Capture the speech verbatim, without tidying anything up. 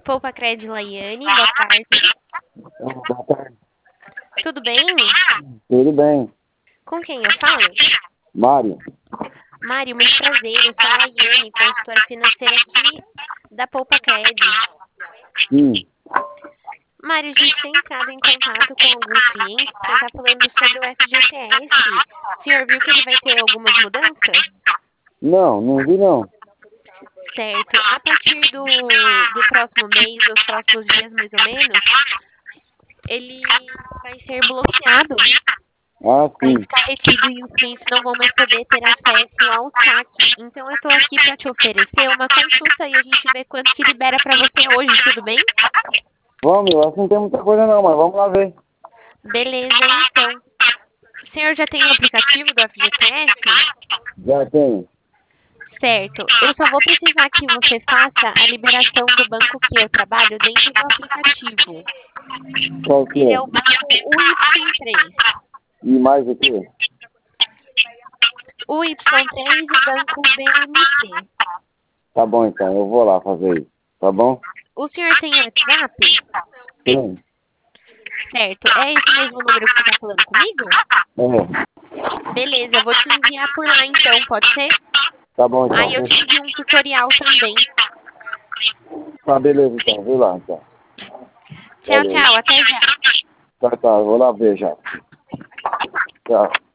Poupa Cred Laiane, boa tarde. Boa tarde. Tudo bem? Tudo bem. Com quem eu falo? Mário. Mário, muito prazer. Eu sou a Laiane, consultora financeira aqui da Poupa Cred. Sim. Mário, a gente tem entrado em contato com alguns clientes para estar falando sobre o F G T S. O senhor viu que ele vai ter algumas mudanças? Não, não vi não. Certo. A partir do, do próximo mês, dos próximos dias mais ou menos, ele vai ser bloqueado. Ah, Vai sim. ficar retido e os clientes não vão mais poder ter acesso ao saque. Então eu estou aqui para te oferecer uma consulta e a gente vê quanto que libera para você hoje, tudo bem? Vamos, eu acho que não tem muita coisa não, mas vamos lá ver. Beleza, então. O senhor já tem o aplicativo do F G T S? Já tem. Certo. Eu só vou precisar que você faça a liberação do banco que eu trabalho dentro do aplicativo. Qual que Ele é? é o banco U Y três. E mais o quê? U Y três e banco B M C. Tá bom então, eu vou lá fazer isso. Tá bom? O senhor tem WhatsApp? Sim. Certo. É esse mesmo número que você está falando comigo? É. Beleza, eu vou te enviar por lá então, pode ser? Tá bom então. Aí eu te envio um tutorial também. Tá, beleza então. Vou lá então. Tchau, Valeu. tchau, até já. Tá, tá, eu vou lá ver já. Tchau.